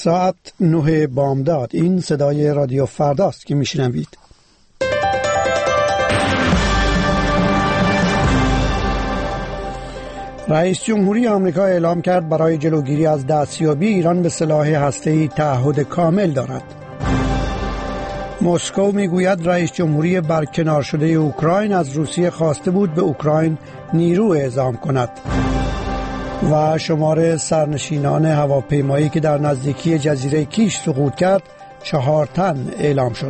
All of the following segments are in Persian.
ساعت 9 بامداد. این صدای رادیو فرداست که میشنوید. رئیس جمهوری آمریکا اعلام کرد برای جلوگیری از دستیابی ایران به سلاح هسته‌ای تعهد کامل دارد. مسکو میگوید رئیس جمهوری برکنار شده اوکراین از روسیه خواسته بود به اوکراین نیرو اعزام کند. و شمار سرنشینان هواپیمایی که در نزدیکی جزیره کیش سقوط کرد 4 تن اعلام شد.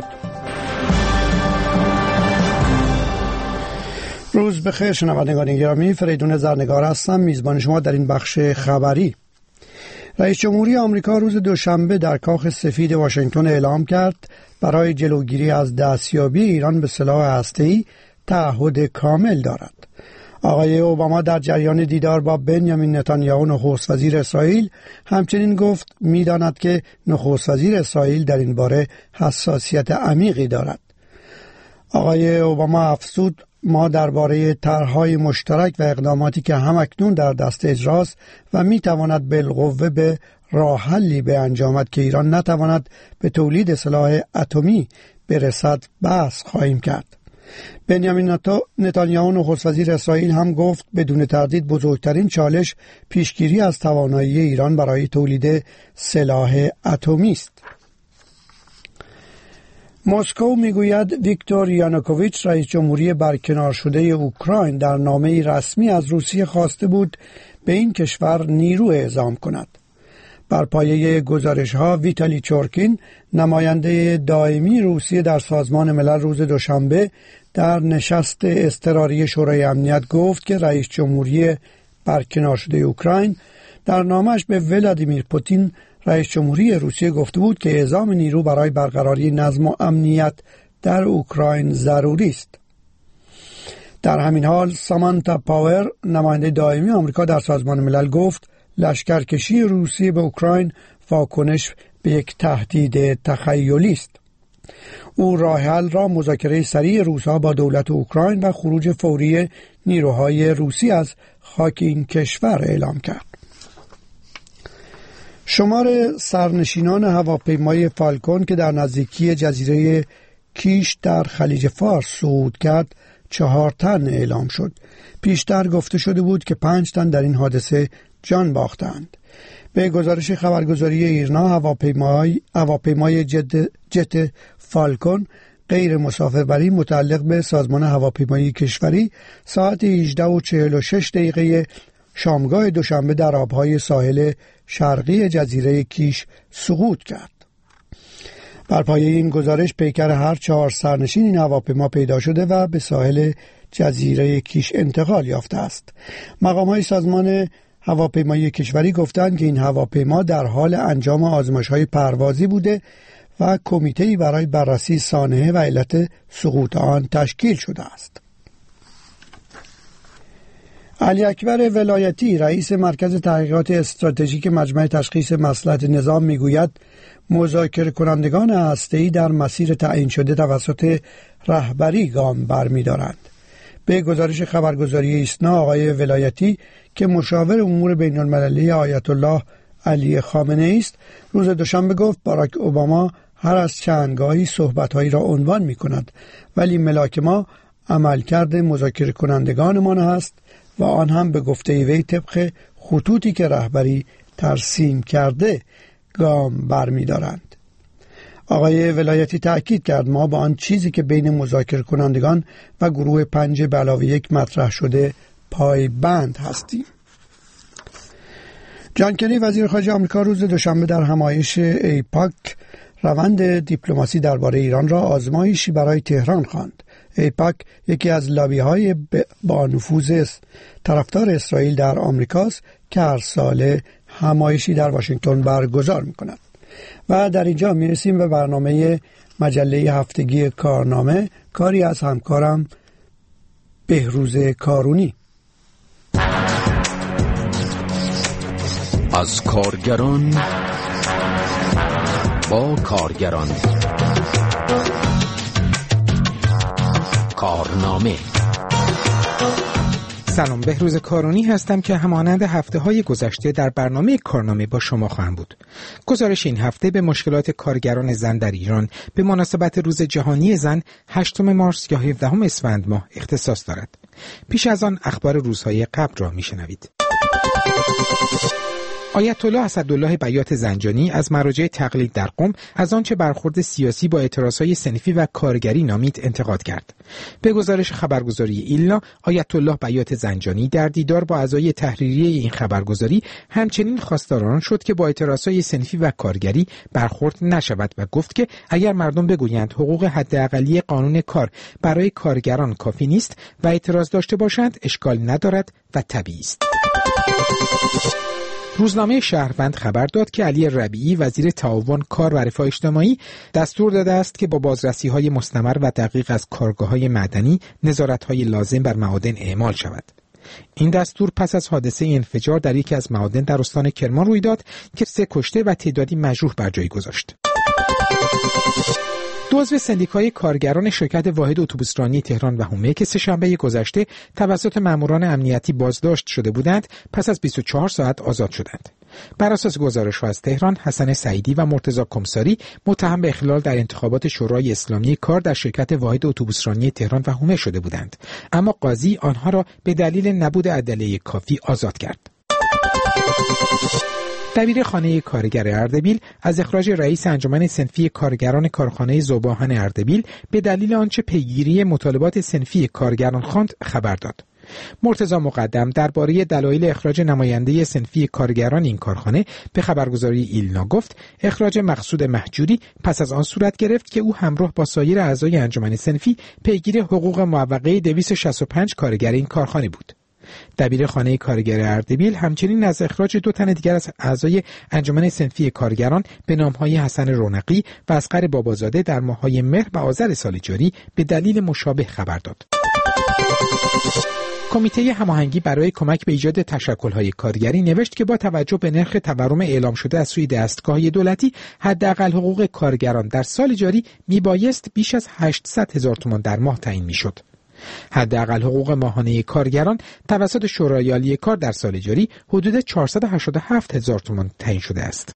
روز بخیر شنوندگان گرامی، فریدون زرنگار هستم، میزبان شما در این بخش خبری. رئیس جمهوری آمریکا روز دوشنبه در کاخ سفید واشنگتن اعلام کرد برای جلوگیری از دستیابی ایران به سلاح هسته‌ای تعهد کامل دارد. آقای اوباما در جریان دیدار با بنیامین نتانیاهو نخست وزیر اسرائیل همچنین گفت می‌داند که نخست وزیر اسرائیل در این باره حساسیت عمیقی دارد. آقای اوباما افزود ما درباره طرح‌های مشترک و اقداماتی که همکنون در دست اجراست و می‌تواند بالقوه به راه حلی به انجامد که ایران نتواند به تولید سلاح اتمی برسد بحث خواهیم کرد. بنیامین نتانیاهو نخست وزیر اسرائیل هم گفت بدون تردید بزرگترین چالش پیشگیری از توانایی ایران برای تولید سلاح اتمی است. مسکو میگوید ویکتور یانوکوویچ رئیس جمهوری برکنار شده اوکراین در نامه‌ای رسمی از روسیه خواسته بود به این کشور نیرو اعزام کند. بر پایه گزارش‌ها ویتالی چورکین نماینده دائمی روسیه در سازمان ملل روز دوشنبه در نشست اضطراری شورای امنیت گفت که رئیس جمهوری برکنار شده اوکراین در نامش به ولادیمیر پوتین رئیس جمهوری روسیه گفته بود که اعزام نیرو برای برقراری نظم و امنیت در اوکراین ضروری است. در همین حال سامانتا پاور نماینده دائمی آمریکا در سازمان ملل گفت لشکرکشی روسیه به اوکراین واکنش به یک تهدید تخیلی است. او راه حل را مذاکره سریع روس‌ها با دولت اوکراین و خروج فوری نیروهای روسی از خاک این کشور اعلام کرد. شمار سرنشینان هواپیمای فالکون که در نزدیکی جزیره کیش در خلیج فارس صعود کرد 4 تن اعلام شد. پیشتر گفته شده بود که 5 تن در این حادثه جان باختند. به گزارش خبرگزاری ایرنا هواپیمای جت فالکون غیر مسافربری متعلق به سازمان هواپیمایی کشوری ساعت 18:46 شامگاه دوشنبه در آبهای ساحل شرقی جزیره کیش سقوط کرد. بر پایه این گزارش پیکر هر 4 سرنشین این هواپیما پیدا شده و به ساحل جزیره کیش انتقال یافته است. مقام‌های سازمان هواپیمایی کشوری گفتند که این هواپیما در حال انجام آزمایش‌های پروازی بوده و کمیته‌ای برای بررسی سانحه و علت سقوط آن تشکیل شده است. علی اکبر ولایتی رئیس مرکز تحقیقات استراتژیک مجمع تشخیص مصلحت نظام میگوید مذاکره کنندگان هسته‌ای در مسیر تعیین شده توسط رهبری گام برمی‌دارند. به گزارش خبرگزاری ایسنا آقای ولایتی که مشاور امور بین المللی آیت الله علی خامنه‌ای است روز دوشنبه گفت باراک اوباما هر از چندگاهی صحبت‌هایی را عنوان می‌کند ولی ملاک ما عملکرد مذاکره کنندگانمان است و آن هم به گفته وی طبق خطوطی که رهبری ترسیم کرده گام برمی‌دارند. آقای ولایتی تأکید کرد ما با آن چیزی که بین مذاکره کنندگان و گروه 5+1 مطرح شده پایبند هستیم. جان کری وزیر خارجه آمریکا روز دوشنبه در همایش ایپاک روند دیپلماسی درباره ایران را آزمایشی برای تهران خواند. ایپاک یکی از لابی‌های با نفوذ طرفدار اسرائیل در آمریکاست که هر سال همایشی در واشنگتن برگزار می‌کند. و در اینجا میرسیم به برنامه مجله هفتگی کارنامه، کاری از همکارم بهروز کارونی. از کارگران با کارگران، کارنامه سلام، بهروز کارونی هستم که همانند هفته‌های گذشته در برنامه کارنامه با شما خواهم بود. گزارش این هفته به مشکلات کارگران زن در ایران به مناسبت روز جهانی زن 8 مارس یا 17 اسفند ماه اختصاص دارد. پیش از آن اخبار روزهای قبل را میشنوید. آیت الله اسدالله بیات زنجانی از مراجع تقلید در قم از آنچه برخورد سیاسی با اعتراضهای صنفی و کارگری نامید انتقاد کرد. به گزارش خبرگزاری ایلنا، آیت الله بیات زنجانی در دیدار با اعضای تحریریه این خبرگزاری همچنین خواستار آن شد که با اعتراضهای صنفی و کارگری برخورد نشود و گفت که اگر مردم بگویند حقوق حداقلی قانون کار برای کارگران کافی نیست و اعتراض داشته باشند اشکال ندارد و طبیعی است. روزنامه شهروند خبر داد که علی ربیعی وزیر تعاون کار و رفاه اجتماعی دستور داده است که با بازرسی‌های مستمر و دقیق از کارگاه‌های معدنی نظارت‌های لازم بر معادن اعمال شود. این دستور پس از حادثه انفجار در یکی از معادن در استان کرمان روی داد که 3 کشته و تعدادی مجروح بر جای گذاشت. عضو سندیکای کارگران شرکت واحد اتوبوسرانی تهران و حومه که سه‌شنبه گذشته توسط ماموران امنیتی بازداشت شده بودند، پس از 24 ساعت آزاد شدند. بر اساس گزارش‌ها از تهران، حسن سعیدی و مرتضی کمساری متهم به اخلال در انتخابات شورای اسلامی کار در شرکت واحد اتوبوسرانی تهران و حومه شده بودند، اما قاضی آنها را به دلیل نبود ادله کافی آزاد کرد. دبیر خانه کارگر اردبیل از اخراج رئیس انجمن صنفی کارگران کارخانه ذوب‌آهن اردبیل به دلیل آنچه پیگیری مطالبات صنفی کارگران خواند خبر داد. مرتضی مقدم درباره دلایل اخراج نماینده صنفی کارگران این کارخانه به خبرگزاری ایلنا گفت اخراج مقصود مهجوری پس از آن صورت گرفت که او همراه با سایر اعضای انجمن صنفی پیگیر حقوق موقعه 265 کارگر این کارخانه بود. دبیر خانه کارگر اردبیل همچنین از اخراج 2 تن دیگر از اعضای انجمن صنفی کارگران به نام‌های حسن رونقی و اصغر بابازاده در ماه‌های مهر و آذر سال جاری به دلیل مشابه خبر داد. کمیته هماهنگی برای کمک به ایجاد تشکل‌های کارگری نوشت که با توجه به نرخ تورم اعلام شده از سوی دستگاه دولتی، حداقل حقوق کارگران در سال جاری میبایست بیش از 800,000 تومان در ماه تعیین میشد. حداقل حقوق ماهانه کارگران توسط شورای عالی کار در سال جاری حدود 487,000 تومان تعیین شده است.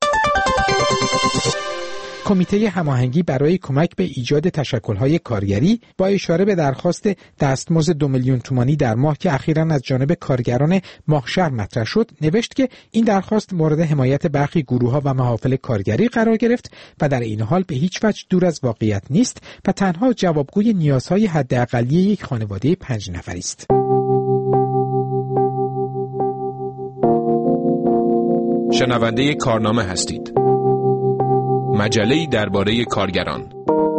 کمیته هماهنگی برای کمک به ایجاد تشکل‌های کارگری با اشاره به درخواست دستمزد 2 میلیون تومانی در ماه که اخیراً از جانب کارگران ماهشهر مطرح شد، نوشت که این درخواست مورد حمایت برخی گروه‌ها و محافل کارگری قرار گرفت و در این حال به هیچ وجه دور از واقعیت نیست و تنها جوابگوی نیازهای حداقلی یک خانواده 5 نفری است. شنونده کارنامه هستید. مجله‌ای درباره کارگران.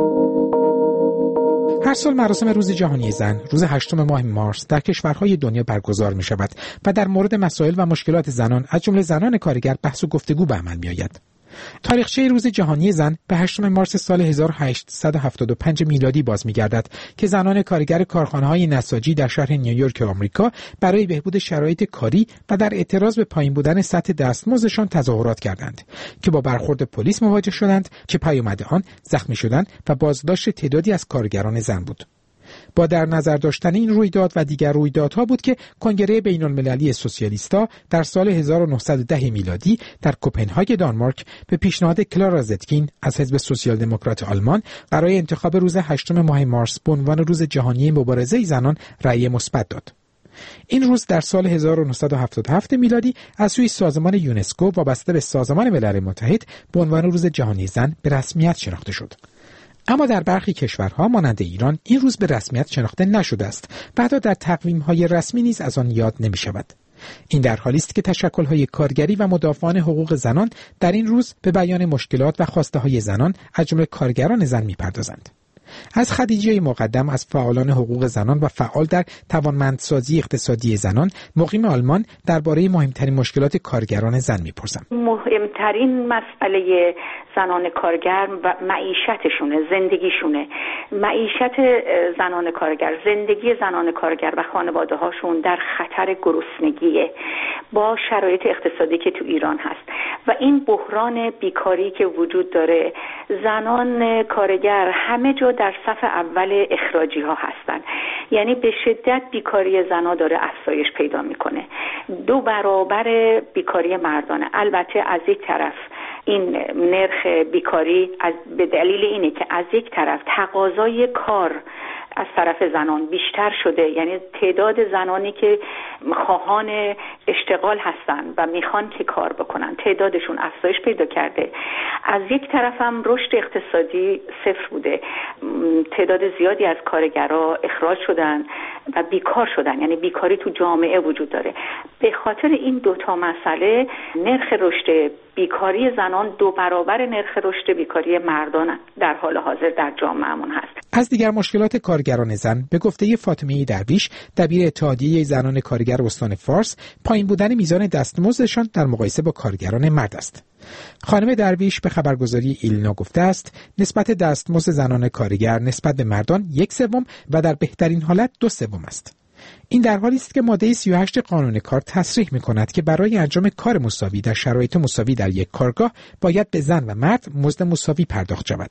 هر سال مراسم روز جهانی زن روز 8 ماه مارس در کشورهای دنیا برگزار می شود و در مورد مسائل و مشکلات زنان از جمله زنان کارگر بحث و گفتگو به عمل می آید. تاریخچه روز جهانی زن به 8 مارس سال 1875 میلادی باز می‌گردد که زنان کارگر کارخانه‌های نساجی در شهر نیویورک آمریکا برای بهبود شرایط کاری و در اعتراض به پایین بودن سطح دستمزدشان تظاهرات کردند که با برخورد پلیس مواجه شدند که پیامد آن زخمی شدن و بازداشت تعدادی از کارگران زن بود. با در نظر داشتن این رویداد و دیگر رویدادها بود که کنگره بین‌المللی سوسیالیست‌ها در سال 1910 میلادی در کوپنهاگ دانمارک به پیشنهاد کلارا زتکین از حزب سوسیال دموکرات آلمان برای انتخاب روز 8 ماه مارس به عنوان روز جهانی مبارزه زنان رأی مثبت داد. این روز در سال 1977 میلادی از سوی سازمان یونسکو وابسته به سازمان ملل متحد به عنوان روز جهانی زن به رسمیت شناخته شد. اما در برخی کشورها مانند ایران این روز به رسمیت شناخته نشده است و حتی در تقویم‌های رسمی نیز از آن یاد نمی‌شود. این در حالی است که تشکل‌های کارگری و مدافعان حقوق زنان در این روز به بیان مشکلات و خواسته‌های زنان از جمله کارگران زن می‌پردازند. از خدیجه مقدم از فعالان حقوق زنان و فعال در توانمندسازی اقتصادی زنان مقیم آلمان درباره مهمترین مشکلات کارگران زن می‌پرسم. مهمترین مسئله زنان کارگر و معیشتشونه، زندگیشونه، معیشت زنان کارگر، زندگی زنان کارگر و خانواده هاشون در خطر گرسنگیه با شرایط اقتصادی که تو ایران هست و این بحران بیکاری که وجود داره. زنان کارگر همه جا در صف اول اخراجی ها هستن یعنی به شدت بیکاری زن‌ها داره افزایش پیدا میکنه. 2 برابر بیکاری مردانه. البته از یک طرف این نرخ بیکاری به دلیل اینه که از یک طرف تقاضای کار از طرف زنان بیشتر شده، یعنی تعداد زنانی که خواهان اشتغال هستن و میخوان که کار بکنن تعدادشون افزایش پیدا کرده. از یک طرف هم رشد اقتصادی صفر بوده، تعداد زیادی از کارگرها اخراج شدن و بیکار شدن، یعنی بیکاری تو جامعه وجود داره. به خاطر این 2 مسئله نرخ رشد بیکاری زنان 2 برابر نرخ رشد بیکاری مردان در حال حاضر در جامعهمون هست. از دیگر مشکلات کارگران زن به گفته فاطمه درویش، دبیر اتحادیه زنان کارگر استان فارس، پایین بودن میزان دستمزدشان در مقایسه با کارگران مرد است. خانم درویش به خبرگزاری ایلنا گفته است نسبت دستمزد زنان کارگر نسبت به مردان 1/3 و در بهترین حالت 2/3 است. این در حالی است که ماده 38 قانون کار تصریح می‌کند که برای انجام کار مساوی در شرایط مساوی در یک کارگاه باید به زن و مرد مزد مساوی پرداخت شود.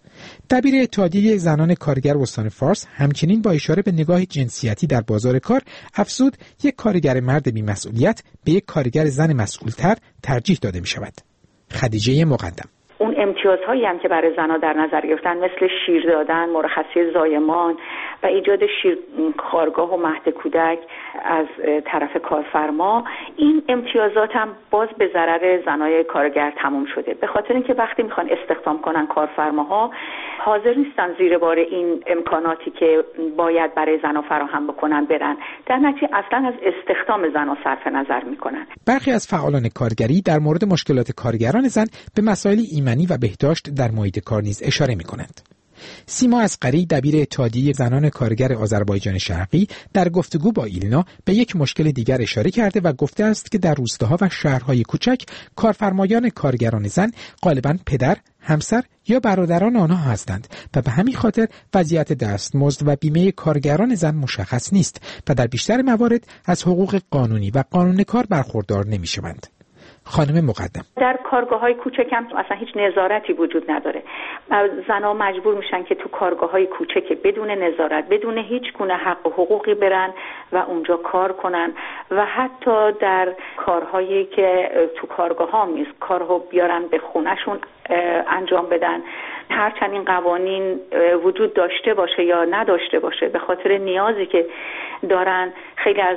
دبیر اتحادیه زنان کارگر استان فارس همچنین با اشاره به نگاه جنسیتی در بازار کار افزود یک کارگر مرد بی‌مسئولیت به یک کارگر زن مسئولتر ترجیح داده می‌شود. خدیجه مقدم. اون امتیازهایی هم که برای زنها در نظر گرفتن مثل شیر دادن، مرخصی زایمان و ایجاد خارگاه و مهد کودک از طرف کارفرما، این امتیازات هم باز به ضرر زنای کارگر تموم شده، به خاطر اینکه وقتی میخوان استخدام کنن کارفرماها حاضر نیستن زیر بار این امکاناتی که باید برای زنها فراهم بکنن برن، در نتیجه اصلا از استخدام زنها صرف نظر میکنن. برخی از فعالان کارگری در مورد مشکلات کارگران زن به مسائل ایمنی و بهداشت در محیط کار نیز اشاره میکنند. سیما اصغری، دبیر اتحادیه زنان کارگر آذربایجان شرقی، در گفتگو با ایلنا به یک مشکل دیگر اشاره کرده و گفته است که در روستاها و شهرهای کوچک کارفرمایان کارگران زن غالباً پدر، همسر یا برادران آنها هستند و به همین خاطر وضعیت دستمزد و بیمه کارگران زن مشخص نیست و در بیشتر موارد از حقوق قانونی و قانون کار برخوردار نمی‌شوند. خانم مقدم: در کارگاه‌های کوچک هم اصلا هیچ نظارتی وجود نداره. زن‌ها مجبور میشن که تو کارگاه‌های کوچک بدون نظارت، بدون هیچ گونه حق و حقوقی برن و اونجا کار کنن و حتی در کارهایی که تو کارگاه‌ها نیست کارو بیارن به خونه‌شون انجام بدن، هرچند این قوانین وجود داشته باشه یا نداشته باشه، به خاطر نیازی که دارن خیلی از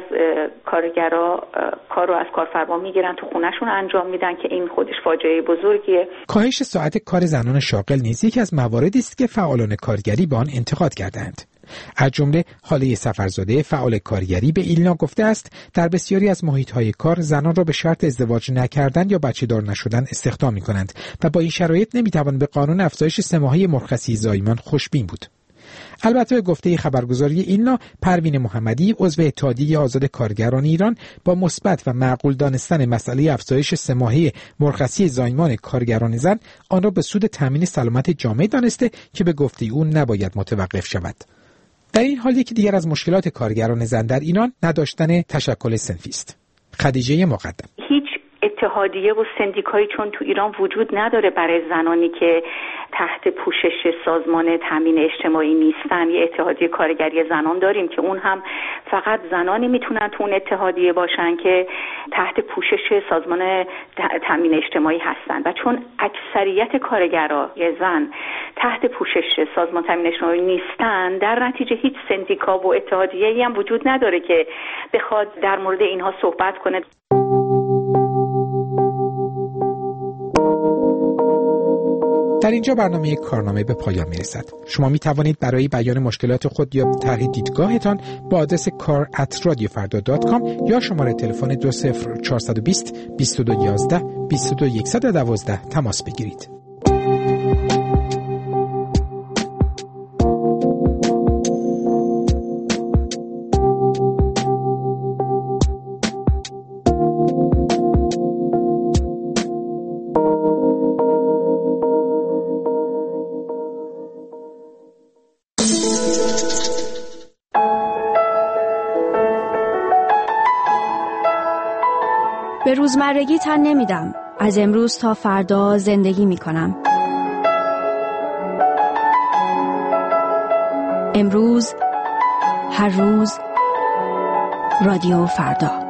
کارگرها کار رو از کارفرما میگیرن تو خونه‌شون انجام میدن که این خودش فاجعه بزرگیه. کاهش ساعت کار زنان شاغل نیز یکی از مواردی است که فعالان کارگری به آن انتقاد کردند. از جمله حاله سفرزاده، فعال کارگری، به ایلنا گفته است در بسیاری از محیط‌های کار زنان را به شرط ازدواج نکردن یا بچه‌دار نشدن استخدام می‌کنند و با این شرایط نمی‌توان به قانون افزایش 3 ماهه مرخصی زایمان خوشبین بود. البته به گفته خبرگزاری ایلنا، پروین محمدی، عضو اتحادیه آزاد کارگران ایران، با مثبت و معقول دانستن مسئله افزایش 3 ماهه مرخصی زایمان کارگران زن، آن را به سود تامین سلامت جامعه دانسته که به گفته او نباید متوقف شود. در این حال یکی دیگر از مشکلات کارگران زن در ایران نداشتن تشکل صنفی است. خدیجه مقدم: هیچ اتحادیه و سندیکایی چون تو ایران وجود نداره برای زنانی که تحت پوشش سازمان تامین اجتماعی نیستن. یه اتحادیه کارگری زنان داریم که اون هم فقط زنانی میتونن تو اون اتحادیه باشن که تحت پوشش سازمان تامین اجتماعی هستن و چون اکثریت کارگرای زن تحت پوشش سازمان تامین اجتماعی نیستن، در نتیجه هیچ سندیکا و اتحادیه‌ای هم وجود نداره که بخواد در مورد اینها صحبت کنه. در اینجا برنامه کارنامه به پایان میرسد. شما می توانید برای بیان مشکلات خود یا طرح دیدگاهتان با آدرس kar@radiofarda.com یا شماره تلفن 20420 2211 22112 تماس بگیرید. به روزمرگی تن نمیدم. از امروز تا فردا زندگی میکنم. امروز هر روز رادیو فردا.